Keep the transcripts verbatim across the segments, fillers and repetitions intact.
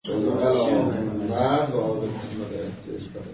محمد و آل محمد اهدیش برد.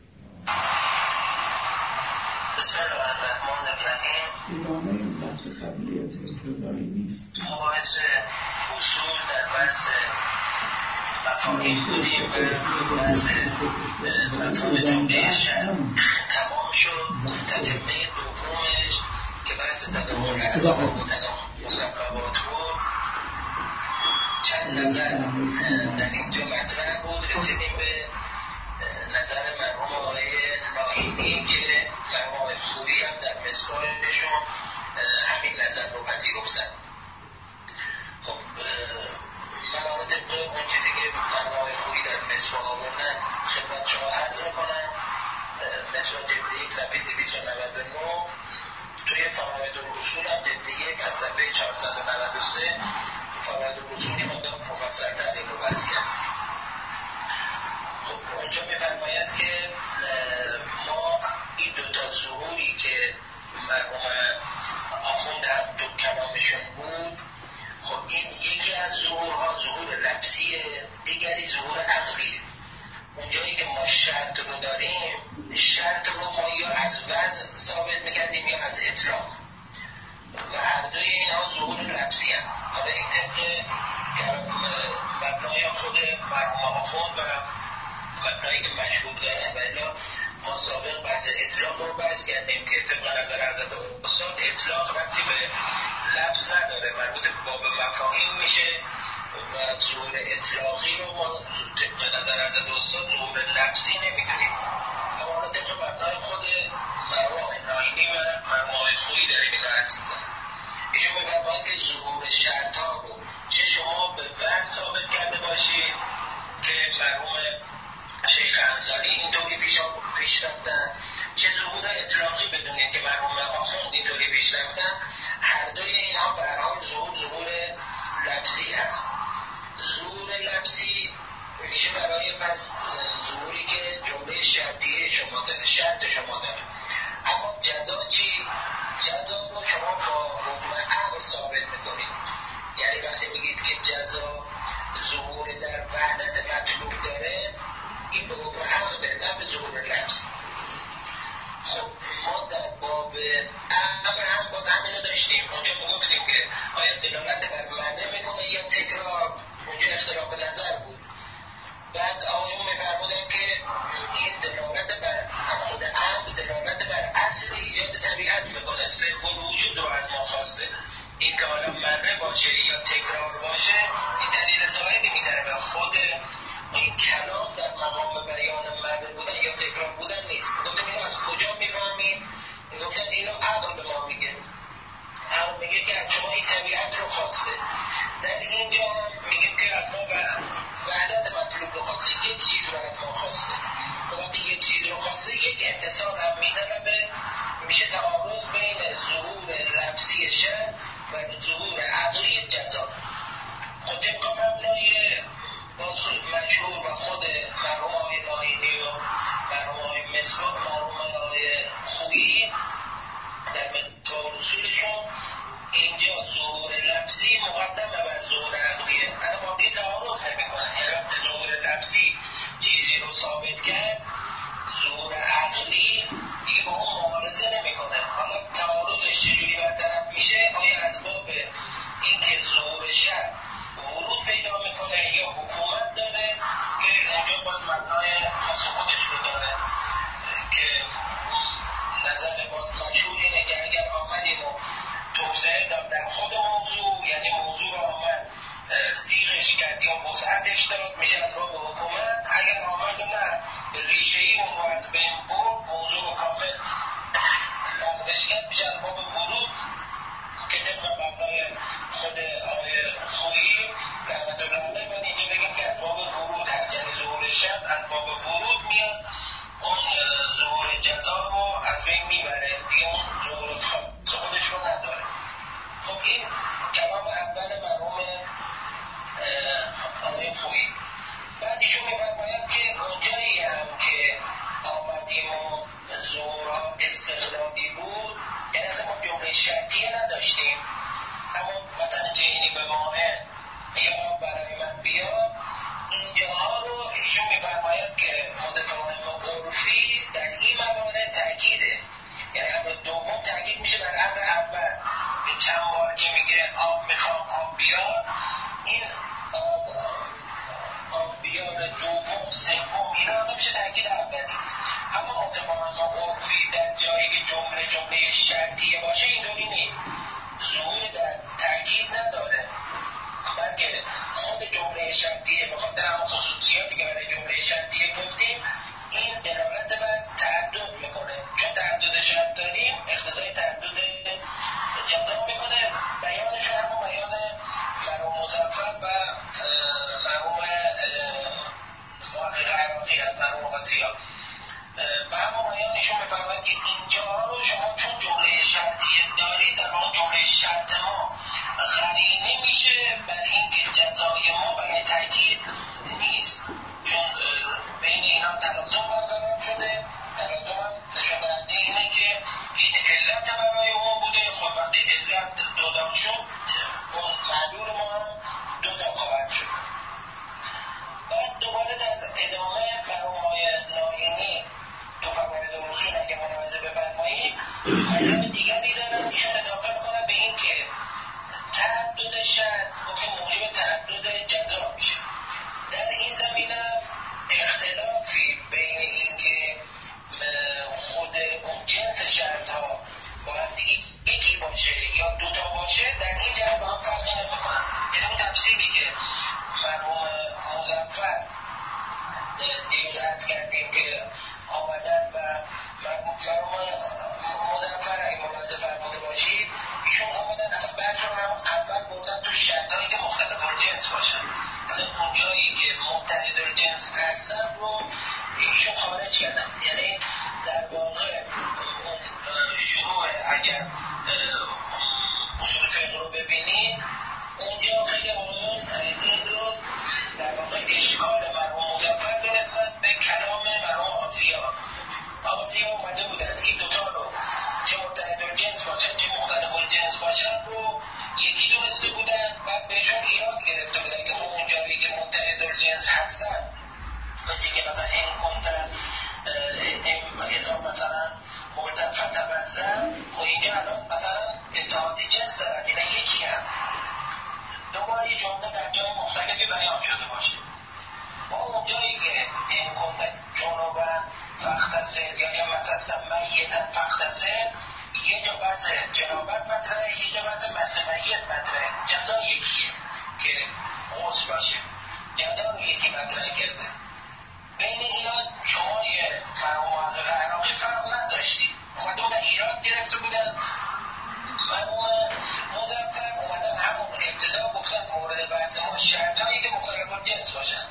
بسم الله الرحمن الرحیم. ادامه این بحث قبلیت انتظاری نیست. مباحث اصول در بحث مفاهیم بودیم و بحث مفاهیم جمله شرع تمام شد. تتمه دومش که بحث تداخل اسباب و تداخل مسببات بود، چند نظر در اینجا مطرح بود. رسیدیم به نظر مرحوم آقای ناینی که مرحوم آقای خویی هم در مصباحشون همین نظر رو پذیرفتن. خب من آن طبق اون چیزی که مرحوم آقای خویی در مصباح آوردن خدمت شما عرض میکنم. مصباح جلد یک صفحه دویست و نود و نه توی فواید الاصول هم جلد یک از صفحه چهارصد و نود و سه فواید الاصولی مقدار مفصل تر این رو بحث کرد. خب اونجا می‌فرماید که ما این دوتا ظهوری که مرحوم آخوند هم تو کلامشون بود، خب این یکی از ظهورها ظهور لفظیه، دیگری ظهور عقلیه. اونجایی که ما شرط رو داریم، شرط رو ما یا از وضع ثابت می‌کردیم یا از اطلاق و هر دوی اینها ظهور لفظی هم. حالا این طبق مبنای خود مرحوم آخوند و مبنایی که مشهود دارن و الا ما سابق بحث اطلاق رو بحث کردیم که طبق نظر حضرت استاد اطلاق ربطی به لفظ نداره، مربوط باب مفاهیم میشه و ظهور اطلاقی رو ما طبق نظر حضرت استاد ظهور لفظی نمیدونیم. اما حالا طبق مبنای خود مرحوم ناینی و مرحوم خویی داریم این رو عرض میکنیم. ایشون می‌فرماید که ظهور شرط‌ها رو چه شما به وضع ثابت کرده باشید که مرحوم شیخ انصاری اینطوری پیش پیش رفتن، چه ظهور اطلاقی بدونید که مرحوم آخوند اینطوری پیش رفتن، هر دوی اینها به هر حال ظهور ظهور لفظی هست. ظهور لفظی میشه برای پس ظهوری که جمله شرطیه شما داره، شرط شما داره. اما جزا چی؟ جزا رو شما با حکم عقل ثابت میکنید. یعنی وقتی میگید که جزا ظهور در وحدت مطلوب داره، این به حکم عقل داره، نه به ظهور لفظ. خب ما در باب امر هم باز همین رو داشتیم. اونجا میگفتیم که آیا دلالت بر وعده میکنه یا تکرار، اونجا اختلاف نظر بود. بعد آقایون میفرمودن که این دلالت بر خود امر دلالت بر اصل ایجاد طبیعت میکنه، صرف و وجود رو از ما خواسته. این که حالا مره باشه یا تکرار باشه این دلیل زائدی میتره به خود این کلام در مقام بیان مره بودن یا تکرار بودن نیست. گفتم اینو از کجا میفهمید؟ گفتن اینو عقل به ما میگه. عقل میگه که از شما این طبیعت رو خواسته. در اینجا هم میگیم که از ما وحدت مطلوب رو خواسته، یک چیز رو از ما خواسته. وقتی یک چیز رو خواسته یک امتصال هم میطلبه، میشه تعارض بین ظهور لفظی شرط و ظهور عقلی جزا. خود طبق مبنای مشهور و خود مرحوم آقای ناینی و مرحوم آقای مصباح، مرحوم آقای خویی در مصباح اصولشون اینجا ظهور لفظی مقدم بر ظهور عقلیه. از ما دیگه تعارض نمی‌کنه. یعنی وقتی ظهور لفظی چیزی رو ثابت کرد، ظهور عقلی دیگه با اون معارضه نمی‌کنه. حالا تعارضش چجوری برطرف میشه؟ آیا از باب اینکه ظهور شرع ورود پیدا میکنه یا حکومت داره که اونجا باز مبنای خاص خودش رو داره که نظر باز مشهور اینه که اگر آمدیم و توسعه داد در خود موضوع، یعنی موضوع رو آمد زیرش کرد یا وسعتش داد، میشه از باب حکومت. اگر آمد و نه ریشه ای اون رو از بین برد، موضوع رو کامل لغوش کرد، میشه از باب ورود که طبق مبنای خود آقای خویی رحمت الله علیه باید اینجا بگیم که از باب ورود هست، یعنی ظهور شرط از باب ورود میاد، اون ظهور جزا رو از بین میبره، دیگه اون ظهور خودش رو نداره. خب این کلام اول مرحوم آقای خویی. بعد ایشون میفرماید که اونجایی هم که آمدیم و ظهورها استقلالی بود، یعنی اصلا ما جمله شرطیه نداشتیم، همون مثلا جهینی به ماه یا برای من بیا، اینجا ایشون میفرماید که متفاهم عرفی در این موارد تأکیده، یعنی امر دوم تأکید میشه بر امر اول. این چند بار که میگه آب میخوام آب بیار، این آب آب بیار دوم سوم اینا هم میشه تأکید اولی. اما متفاهم عرفی در جایی که جمله جمله شرطیه باشه اینطوری نیست، ظهور در تأکید نداره، بلکه خود جمله شرطیه به خاطر همون خصوصیاتی که برای جمله شرطیه گفتیم این دلالت بر تعدد میکنه، چون تعدد شرط داریم اقتضای تعدد جزا میکنه. بیانش همون بیان مرحوم مظفر و مرحوم محقق عراقی هست، مرحوم قاضی ها و همون بیان ایشون میفرماید که اینجا رو شما چون جمله شرطیه دارید، در واقع جمله شرط ما قرینه میشه بر اینکه جزای ما برای تأکید نیست، چون بین اینا تلازم برقرار شده. تلازم هم نشون دهنده اینه که این علت برای اون بوده. خب وقتی علت دوتا شد اون معلول ما هم دوتا خواهد شد. بعد دوباره در ادامه مرحوم های نائینی تو فواید الرسول اگه ملاحظه بفرمایید مطلب دیگری دارن، ایشون اضافه میکنن به این که تعدد شرط گفتیم موجب تعدد جزا میشه. در این زمینه اختلافی بین این که خود اون جنس شرط ها با هم دیگه یکی باشه یا دوتا باشه در این جهت با هم فرقی نمیکنن. یعنی اون تفصیلی که مرحوم مظفر دیروز عرض کردیم که آمدن و مرحوم مظفر اگه ملاحظه فرموده باشید ایشون آمدن اصلا بحث رو هم اول بردن تو شرطهایی که مختلف الجنس باشن، اصلا اون جایی که متحد الجنس هستن رو ایشون خارج کردن. یعنی در واقع اون شروع اگر اصول فقه رو ببینید اونجا خیلی آقایون این رو در واقع اشکال مرحوم مظفر دونستن به کلام مرحوم آسیا. آسیا اومده بودن این دوتا رو چه متحد الجنس باشن چه مختلف الجنس باشن رو یکی دونسته بودن، بعد بهشون ایراد گرفته بودن که اون جایی که متحد الجنس هستن مثل که مثلا این کنتر ازا مثلا مولتن فتبتزن و اینجا الان مثلا اتحاد جنس دارن، اینا یکی هم دوباره یه جمله در جای مختلفی بیان شده باشه. ما اون جایی که این کنتر جنوبن فختسر یا این مثلا میتن فختسر یه جا بحث جنابت مطرحه، یه جا بحث مسئولیت مطرحه، جزا یکیه که غسل باشه، جزا رو یکی مطرح کرده. بین اینا شما یه مرحوم محقق عراقی فرق نذاشتی، اومده بودن ایراد گرفته بودن. مرحوم مظفر اومدن همون ابتدا گفتن مورد بحث ما شرطایی که مختلف الجنس باشن.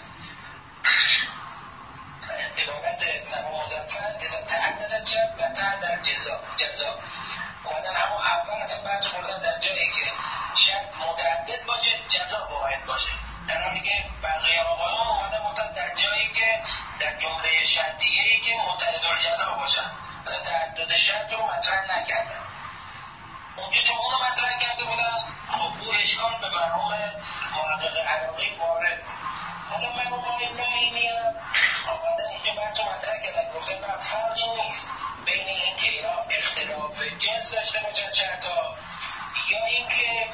عبارت مرحوم مظفر اذا تعددت شرط و تعدد جزا جزا اومدن همون اول اصلا بحث بردن در جایی که شرط متعدد باشه جزا واحد باشه، در حالی که بقیه آقایان اومدن گفتن در جایی که در جمله شرطیه‌ای که متعدد الجزا باشن اصلا تعدد شرط رو مطرح نکردن. اونجا چون اونو مطرح کرده بودن خب او اشکال به مرحوم محقق عراقی وارد بود. حالا مرحوم های نائینی هم آمدن اینجا بحث رو مطرح کردن، گفتن نه فرقی نیست بین این که اینا اختلاف جنس داشته باشن شرطا یا اینکه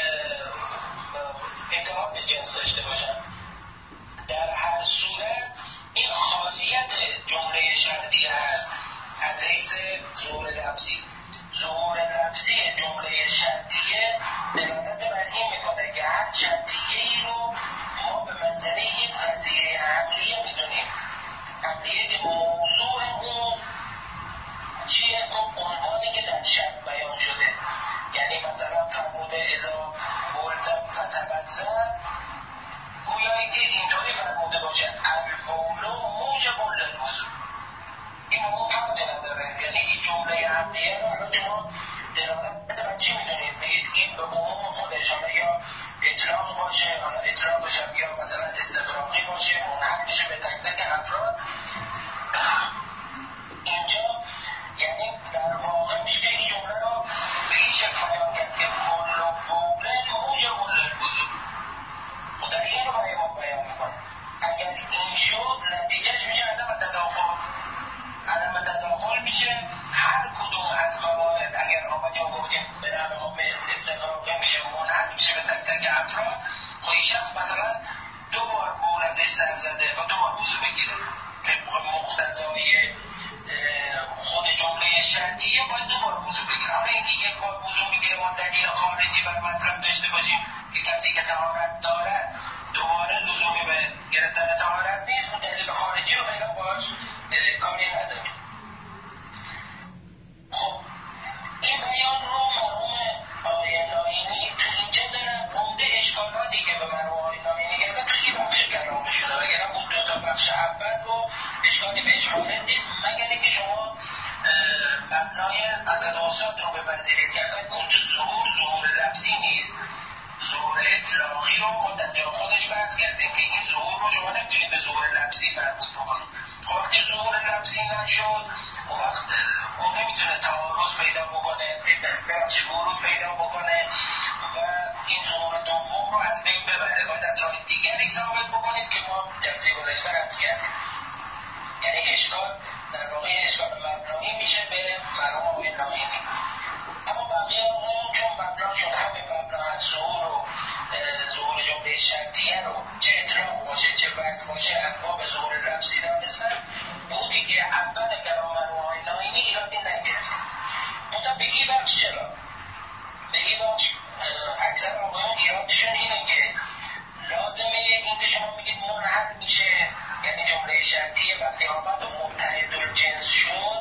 اتحاد جنس داشته باشن. در هر صورت این خاصیت جمله شرطیه هست از حیث ظهور لفظی. ظهور لفظی جمله شرطیه دلالت بر این میکنه که هر شرطیه ای رو ما به منزله یک قضیه عملیه میدونیم، عملیه که موضوع اون چیه، اون عنوانی که در شرط بیان شده. یعنی مثلا فرموده اذا بولتن فتبتزن گویایی که اینطوری فرموده باشه البولو موجب للوضوء، این با اون فرقی نداره. یعنی این جمله عملیه رو الان شما دلالت بر چی میدونید؟ بگید این به عموم خودش حالا یا اطلاق باشه، حالا اطلاقش هم یا مثلا استدراقی باشه منحل میشه به تک تک افراد. اینجا یعنی در واقع میشه که این جمله رو به این شکل بیان کرد که کل بولن موجب للوضوء. خدا این رو برای ما بیان میکنه. اگر این شد نتیجهش میشه عدم تداخل. عدم تداخل میشه هر کدوم از موارد اگر آمدیم گفتیم به نام استقراقی میشه منحل میشه به تک تک افراد. خب این شخص مثلا دو بار بول ازش سر زده و دو بار وضو بگیره طبق مقتضای خود جمله شرطیه باید دو بار وضو بگیره. حالا اینکه یک بار وضو میگیره ما دلیل خارجی بر مطلب داشته باشیم که کسی که طهارت دارد دوباره لزومی به گرفتن طهارت نیست، اون دلیل خارجی رو فعلا باهاش کاری نداریم. خب این بیان رو مرحوم آقای ناینی تو اینجا دارن. عمده اشکالاتی که به مرحوم آقای ناینی گردن تو این بخش کلامه شده، وگرنه بود دو تا بخش اول رو اشکالی بهش وارد نیست، مگر اینکه شما مبنای عدد آساد رو بپذیرید که اصلا اون تو ظهور ظهور لفظی نیست، ظهور اطلاقی رو ما در جا خودش بحث کردیم که این ظهور رو شما نمیتونید به ظهور لفظی مربوط بکنید. وقتی ظهور لفظی نشد اون وقت اون نمیتونه تعارض پیدا بکنه، ببخشید ورود پیدا بکنه و این ظهور دوم رو از بین ببره. باید از راه دیگری ثابت بکنید که ما جلسه گذشته عرض کردیم. یعنی اشکال در واقع اشکال مبنایی میشه به مرحوم آقای ناینی. اما بقیه اون چون مبناشون همه مبنا از ظهور و ظهور جمله شرطیه رو چه اطلاق باشه چه وقت باشه از باب ظهور لفظی دانستن، بودی که اول کلام مرحوم آقای ناینی ایرادی نگرفت. منتها به این بخش چرا؟ به این بخش اکثر آقایان ایرادشون اینه که لازمه این که شما میگید منحل میشه، یعنی جمله شرطیه وقتی آمد و متحد الجنس شد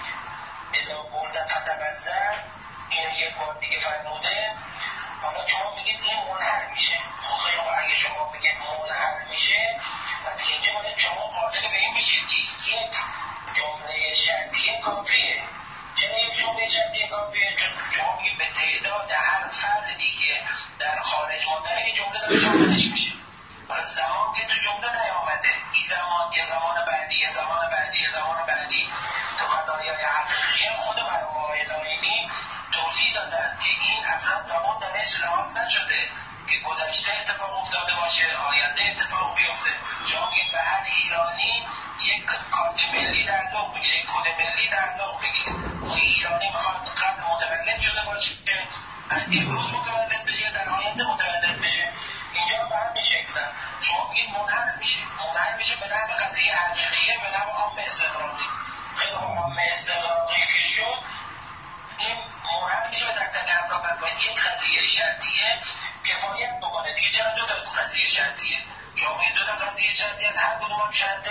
اذا برده فتبزر، این یک بار دیگه فرموده، حالا شما میگید این منحل میشه. خب خیلی خب اگه شما بگید منحل میشه پس اینجا باید شما قائل به این بشید که یک جمله شرطیه کافیه. چرا یک جمله شرطیه کافیه؟ چون شما میگید به تعداد هر فردی که در خارج ماندنه که جمله داره شاملش میشه. حالا زمان که تو جمله نیامده، این زمان یه زمان بعدی یه زمان بعدی یه زمان بعدی تو قضایای حقیقی خود مرحوم آقای ناینی توضیح دادن که این اصلا زمان درش لحاظ نشده که گذشته اتفاق افتاده باشه آینده اتفاق بیفته. شما میگید به هر ایرانی یک کارت ملی تعلق میگیره، یک کد ملی تعلق میگیره. اون ایرانی میخواد قبل متولد شده باشه امروز متولد بشه در آینده متولد بشه. اینجا به همین شکل است. شما میگید منحل میشه، منحل میشه به نحو قضیه حقیقیه، به نحو عام استقراقی. خیلی عام استقراقی که شد این منحل میشه به تک تک افراد. باید یک قضیه شرطیه کفایت بکنه دیگه. چرا دو تا قضیه شرطیه؟ شما میگید دو تا قضیه شرطیه از هر کدوم هم شرط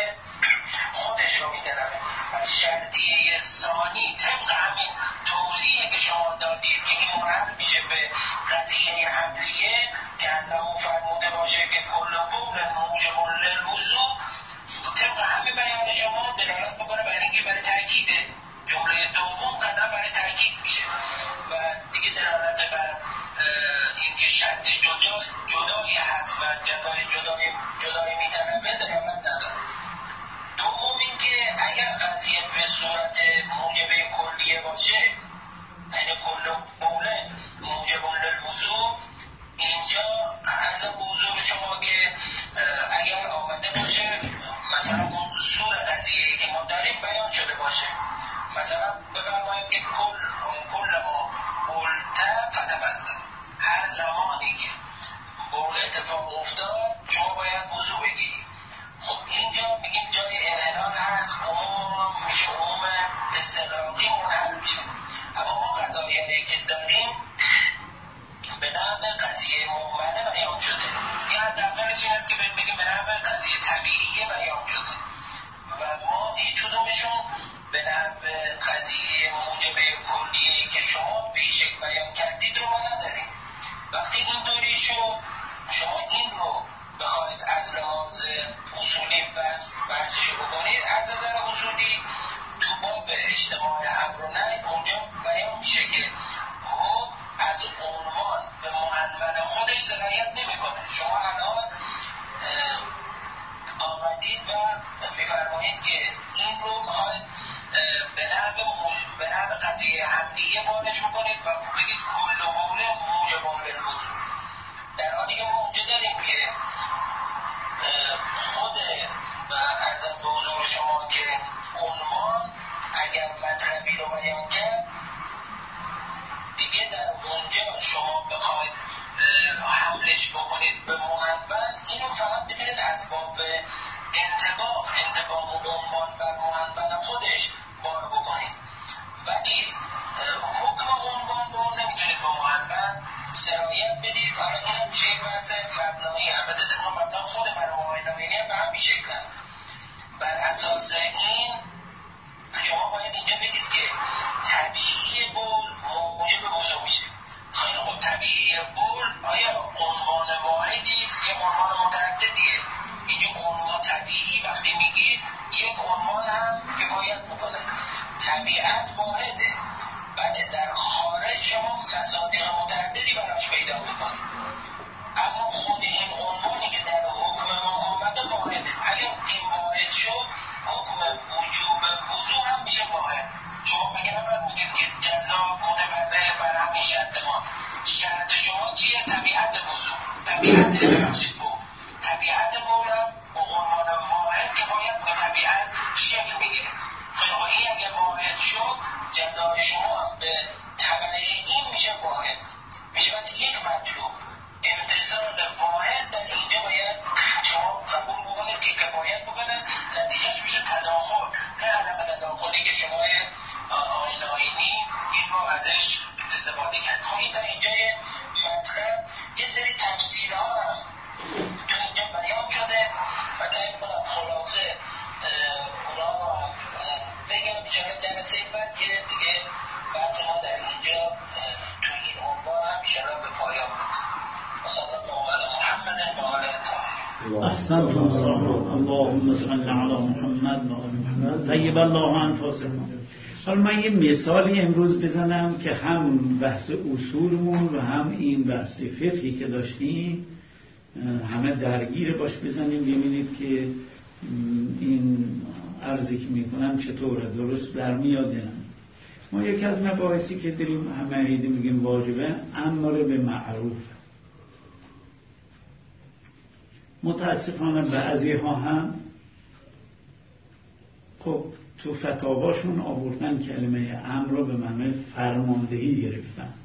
خودش رو میطلبه. از شرطیه ثانی طبق همین توضیحی که شما دادید که این منحل میشه به قضیه حملیه که الله فرموده باشه که کل قول موجب للوضوء، طبق همین بیان شما دلالت بکنه برای اینکه برای تاکید جمله دوم قدم برای تاکید میشه و دیگه دلالت بر اینکه شرط جدا جدایی هست و جزای جدایی جدایی میطلبه دلالت نداره. دوم اینکه اگر قضیه به صورت موجب کلیه باشه، یعنی کل قول موجب للوضوء، اینجا عرض به حضور شما که اگر آمده باشه مثلا اون سور قضیه‌ای که ما داریم بیان شده باشه، مثلا بفرمایید که کل کل ما بولته فتبزن، هر زمانی که بول اتفاق افتاد شما باید وضو بگیرید. خب اینجا بگیم جای انحلال هست، عموم میشه عموم استقراقی منحل میشه. اما ما قضایایی که داریم به نحو قضیه مهمله بیان شده، یا حداقلش این است که بگیم به نحو قضیه طبیعیه بیان شده و ما هیچ کدومشون به نحو قضیه موجب کلیه که شما به این شکل بیان کردید رو ما نداریم. وقتی این دوری شد شما این رو بخواهید از لحاظ اصولی بحث بحثشو بکنید، از نظر اصولی تو باب اجتماع امر و نهی اونجا بیان میشه که خب از عنوان به معنون خودش سرایت نمیکنه. شما الان آمدید و میفرمایید که این رو میخواید به نحو قضیه حملیه بارش بکنید و بگید کل قول موجب للوضوء، در حالی که ما اونجا داریم که خود و عرض وصلش بکنید به معنون، اینو فقط ببینید از باب انطباق انطباق عنوان بر معنون خودش بار بکنید، ولی حکم عنوان رو نمیتونید با معنون سرایت بدید. حالا این میشه یک بحث مبنایی، البته طبق مبنای خود مرحوم نوینی هم به همین شکل است. بر اساس این شما باید اینجا بگید که طبیعی بول موجب وضو میشه. خیلی خوب، طبیعی بول آیا عنوان واحدی است یا عنوان متعددیه؟ اینجا عنوان طبیعی وقتی میگید یک عنوان هم کفایت میکنه. طبیعت واحده، بعد در خارج شما مصادیق متعددی براش پیدا میکنید، اما خود این عنوانی که در حکم ما آمده واحده. اگر این واحد شد حکم وجوب وضو هم میشه واحد. شما مگه نباید میگید که جزا متفرع بر همین شرط ما؟ شرط شما چیه؟ طبیعت وضو، طبیعت ببخشید بود طبیعت بولم با عنوان واحد کفایت به طبیعت شکل میگیره. خیلی این اگه واحد شد جزای شما به تبعه این میشه واحد، میشه باید یک مطلوب. امتصال واحد در اینجا باید شما قبول بکنید که کفایت بکنن، نتیجهش میشه تداخل، نه عدم تداخلی که شما آیین آیینی این رو ازش استفاده کرد. ما این در اینجا مطلب یه سری تفصیل ها هم تو اینجا بیان شده و تایی میکنم خلاصه اونا رو بگم بیچاره جلسه بعد که دیگه بحث ما در اینجا تو این عنوان هم بیشتر به پایان برسه. صلی الله علی محمد و آل طاهرین. احسنتم صلوات اللهم صل علی محمد و آل محمد طیب الله انفاسکم. حالا من یه مثالی امروز بزنم که هم بحث اصولمون و هم این بحث فقهی که داشتیم همه درگیر باش بزنیم، ببینید که این عرضی که میکنم چطوره، درست در میاد یا نه. ما یکی از مباحثی که داریم همه عیدی میگیم واجبه، امر به معروف. متاسفانه بعضی ها هم خب تو فتاواشون آوردن کلمه امر رو به معنی فرماندهی گرفتن،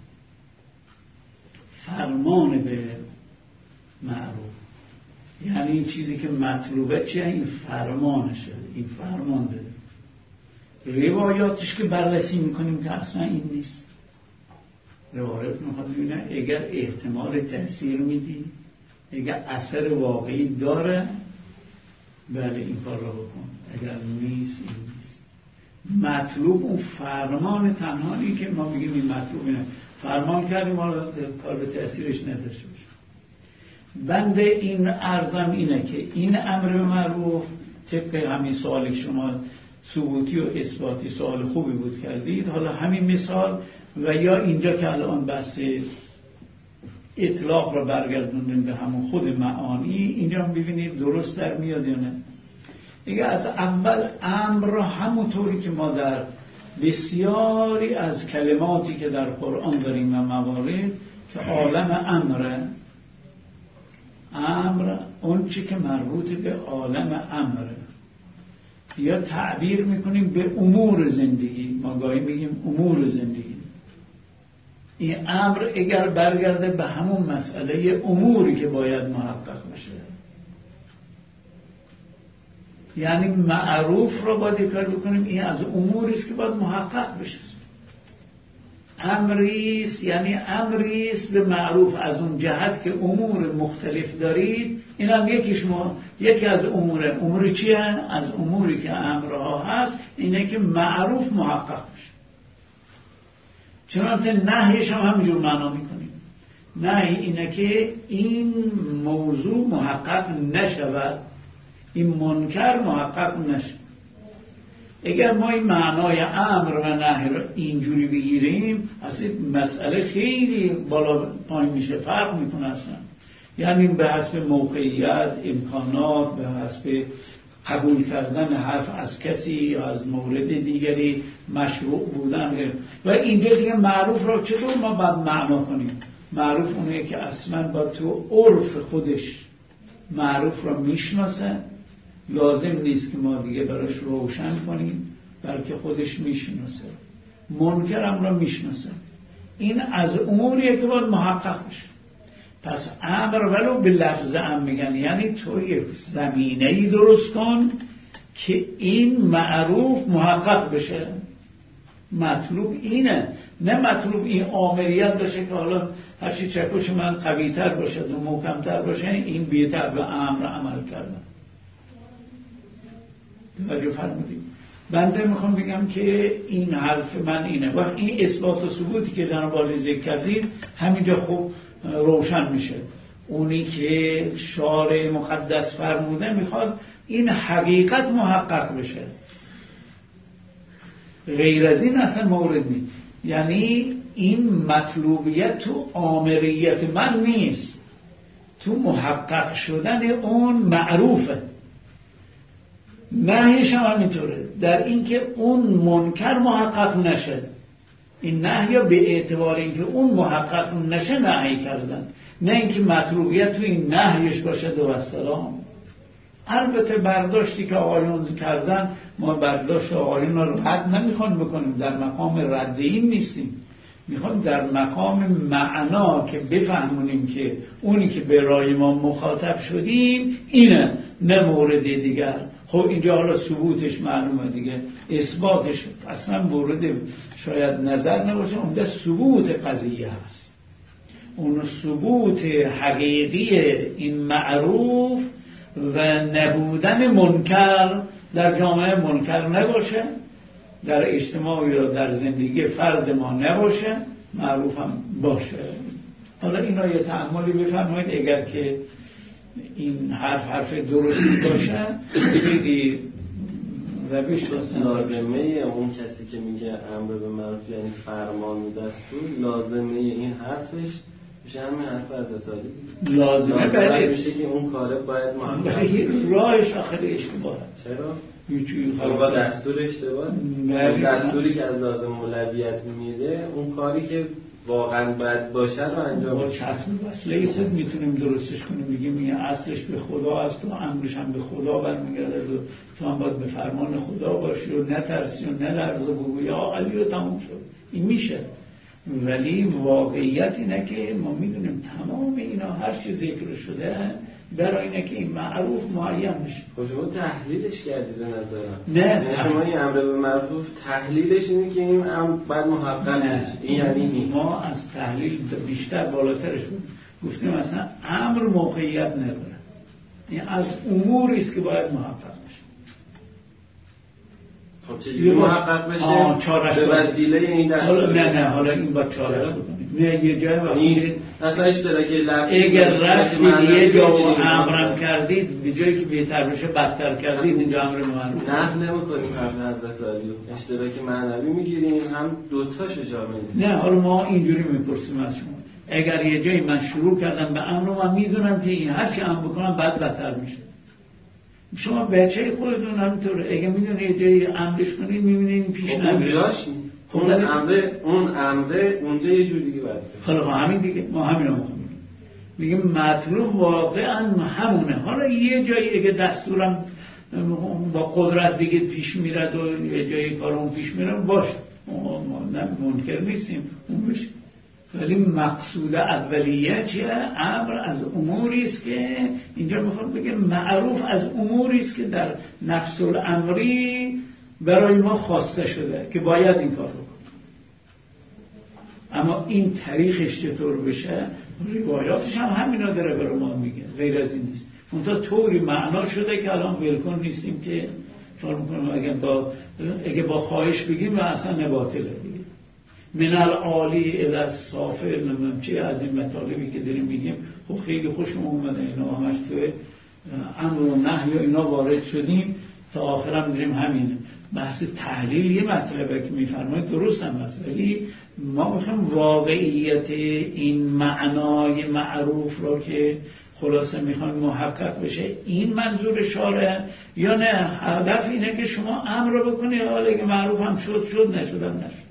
فرمان به معروف، یعنی این چیزی که مطلوبه چیه؟ این فرمانشه، این فرمان بده. روایاتش که بررسی میکنیم که اصلا این نیست. روایات میخواد ببینه اگر احتمال تأثیر میدی، اگر اثر واقعی داره بله این کار رو بکن، اگر نیست این نیست. مطلوب اون فرمان تنهایی که ما بگیم این مطلوب اینه، فرمان کردیم حالا کار به تأثیرش نداشته باشه. بنده این عرضم اینه که این امر معروف طبق همین سوالی شما ثبوتی و اثباتی سوال خوبی بود کردید، حالا همین مثال و یا اینجا که الان بحث اطلاق رو برگردوندیم به همون خود معانی، اینجا هم ببینید درست در میاد یا نه. دیگه از اول امر را همونطوری که ما در بسیاری از کلماتی که در قرآن داریم و موارد که عالم امره، امر اون چی که مربوط به عالم امره، یا تعبیر میکنیم به امور زندگی، ما گاهی میگیم امور زندگی. این امر اگر برگرده به همون مسئله اموری که باید محقق بشه، یعنی معروف رو باید کار بکنیم این از اموری است که باید محقق بشه. امریست یعنی امریست به معروف از اون جهت که امور مختلف دارید، این هم یکیش ما یکی از امور. امور چیه؟ از اموری که امرها هست اینه که معروف محقق بشه. چنانچه نهیش هم همینجور معنا میکنیم. نهی اینه که این موضوع محقق نشود، این منکر محقق نشود. اگر ما این معنای امر و نهی رو اینجوری بگیریم اصلا مسئله خیلی بالا پایین میشه، فرق میکنه اصلا. یعنی به حسب موقعیت، امکانات، به حسب قبول کردن حرف از کسی یا از مورد دیگری، مشروع بودن. و اینجا دیگه معروف رو چطور ما باید معنا کنیم؟ معروف اونه که اصلا با تو عرف خودش معروف رو میشناسه، لازم نیست که ما دیگه براش روشن کنیم، بلکه خودش میشناسه. منکرم رو میشناسه. این از اموریه که باید محقق بشه. پس امر ولو به لفظ ام میگن، یعنی تو یک زمینه‌ای درست کن که این معروف محقق بشه. مطلوب اینه، نه مطلوب این آمریت باشه که حالا هرچی چکش من قوی تر باشه و محکم تر باشه این بی‌تر به امر عمل کردن. توجه فرمودید؟ بنده میخوام بگم که این حرف من اینه. وقت این اثبات و ثبوتی که جناب عالی ذکر کردید همینجا خوب روشن میشه. اونی که شارع مقدس فرموده میخواد این حقیقت محقق بشه، غیر از این اصلا مورد نیست. یعنی این مطلوبیت تو آمریت من نیست، تو محقق شدن اون معروفه. نهیش هم همینطوره، در اینکه اون منکر محقق نشه. این نهی به اعتبار اینکه اون محقق نشه نهی کردن، نه اینکه مطلوبیت تو این نهیش باشه. دو السلام. البته برداشتی که آقایون کردن، ما برداشت آقایون رو رد نمیخوان بکنیم، در مقام رد این نیستیم، میخوام در مقام معنا که بفهمونیم که اونی که به رای ما مخاطب شدیم اینه، نه مورد دیگر. خب اینجا حالا ثبوتش معلومه دیگه، اثباتش اصلا مورد شاید نظر نباشه، اونجا ثبوت قضیه هست. اون ثبوت حقیقی این معروف و نبودن منکر در جامعه منکر نباشه، در اجتماع یا در زندگی فرد ما نباشه، معروف هم باشه. حالا اینا یه تأملی بفرمایید، اگر که این حرف حرف درستی باشه خیلی روش لازمه اون کسی که میگه امر به معروف یعنی فرمان و دستور، لازمه این حرفش میشه همین حرف حضرت علی. لازمه بله میشه که اون کاره باید محقق راهش آخر اشتباهه. چرا؟ یوچوی با دستور اشتباه؟ دستوری که از لازم اولویت میده اون کاری که واقعا باید باشه رو انجام با چسب وصله خود میتونیم درستش کنیم، بگیم این اصلش به خدا است و امرش هم به خدا برمیگرده و تو هم باید به فرمان خدا باشی و نترسی و نلرز و بگو یا علی و تموم شد. این میشه، ولی واقعیت اینه که ما میدونیم تمام اینا هر چی ذکر شده برای اینه که این معروف معین بشه. خب شما تحلیلش کردید به نظرم. نه شما این امر به معروف تحلیلش اینه که این امر باید محقق بشه. این یعنی این. ما از تحلیل بیشتر بالاترش بود گفتیم مثلا امر موقعیت نداره، این از اموری است که باید محقق بشه. خب چجوری محقق بشه؟ به وسیله این دستور. نه نه حالا این با چارش بکنیم. نه یه جای وقتی مثلا اشتراکی لفظی اگر رفتید یه جا و امرم کردید به جایی که بهتر بشه بدتر کردید، اینجا امر معروف نقد نمی‌کنیم حرف حضرت علی، اشتراکی معنوی میگیریم، هم دو تاشو جا میدیم. نه حالا ما اینجوری میپرسیم از شما، اگر یه جایی من شروع کردم به امر و من میدونم که این هر چی امر بکنم بعد بدتر میشه، شما بچه خودتون همینطوره، اگه میدونی یه جایی امرش کنید میبینید این پیش نمیره. خب اون امره اون امره اونجا یه جور دیگه باید. خب همین دیگه ما همین رو میخوام میگیم مطلوب واقعا همونه. حالا یه جایی اگه دستورم با قدرت بگید پیش میرد و یه جایی کارمون پیش میرد باشه، ما منکر نیستیم اون بشه، ولی مقصود اولیه چیه؟ امر از اموری است که اینجا میخوام بگم معروف از اموری است که در نفس الامری برای ما خواسته شده که باید این کار رو کنیم. اما این طریقش چطور بشه؟ روایاتش هم همینا داره برای ما میگه، غیر از این نیست. منتها طوری معنا شده که الان ولکن نیستیم که کار میکنم. اگه با اگه با خواهش بگیم و اصلا نباطله دیگه. من العالی الی السافل نمیم چه از این مطالبی که داریم میگیم خب خیلی خوشم اومده، اینا همش توی امر و نهی و اینا وارد شدیم تا آخرم داریم همینه. بحث تحلیل یه مطلبه که میفرمایید درست هم هست، ولی ما میخوایم واقعیت این معنای معروف رو که خلاصه میخوایم محقق بشه این منظور شارع یا نه هدف اینه که شما امر رو بکنید حالا که معروف هم شد شد نشدم نشد.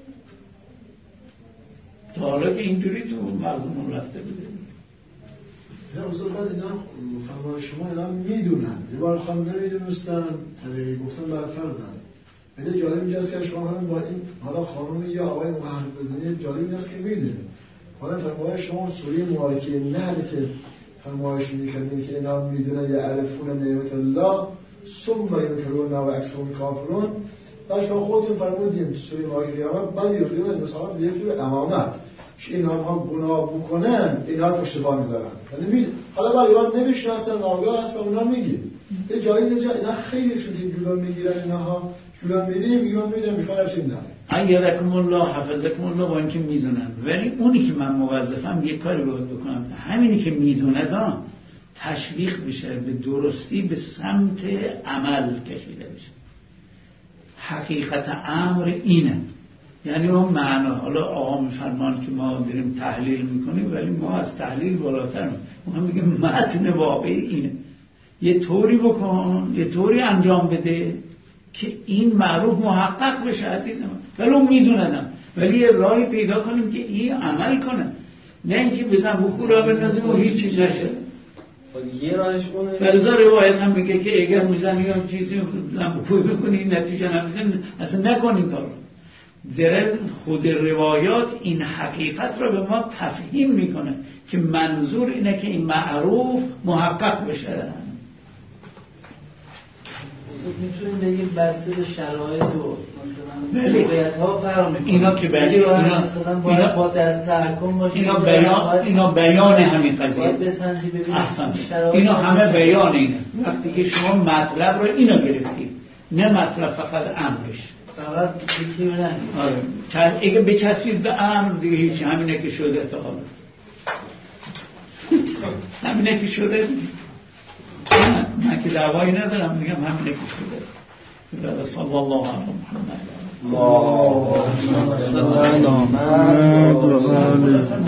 تا حالا که اینجوری تو مضمون رفته بوده. نه اوزا بعد اینا فرمان شما اینا میدونن یه بار خواهم نمیدونستن طریقی گفتن برای فردن. اینه جالب اینجاست که شما هم با این حالا خانون یا آقای محرم بزنی جالب اینجاست که میدونن حالا فرمایش شما سوره مبارکه نحل که فرمایش میکنید که اینا میدونن یعرفون نعمت الله ثم ینکرون و اکثرهم کافرون. بعد شما خودتون فرمودین سوره مبارکه قیامت بعد یخیون مثلا بیفته امامت که اینا هم گناه بکنن اینا رو پشت پا میذارن. یعنی حالا بعد اینا نمیشناسن ناگاه هست و اونا میگه یه جایی نجا اینا خیلی شده جلو میگیرن اینها جلو میریم میگم میدونم بیشتر چی نه ایدکم الله حفظکم الله با اینکه میدونن. ولی اونی که من موظفم یه کاری باید بکنم همینی که میدونه تشویق بشه به درستی به سمت عمل کشیده بشه. حقیقت امر اینه، یعنی اون معنا. حالا آقا میفرمان که ما داریم تحلیل میکنیم ولی ما از تحلیل بالاتر ما میگیم متن واقعی اینه. یه طوری بکن یه طوری انجام بده که این معروف محقق بشه عزیز من. ولی اون میدونم ولی یه راهی پیدا کنیم که این عمل کنه، نه اینکه بزن بخورا بنازیم و هیچ چیز نشه. یه راهش اونه. فرضا روایت هم میگه که اگر میزنی یا چیزی بزن بخوی بکنی نتیجه نمیده اصلا نکنی کار. در خود روایات این حقیقت را به ما تفهیم میکنه که منظور اینه که این معروف محقق بشه. میتونیم بگیم بسته به شرایط و مثلا موقعیت‌ها فرق می‌کنه. اینا که بیان اینا مثلا باید با دست تحکم باشه. اینا بیان اینا بیان همین قضیه. باید بسنجی ببینید اینا همه بیان اینه. وقتی که شما مطلب رو اینا گرفتید نه مطلب فقط امرش. فقط یکی رو نگید. آره. اگه بچسبید به امر دیگه هیچ همینه که شده تا حالا. همینه که شده. من که دعوایی ندارم میگم همینه که شده. صلی الله علی محمد. الله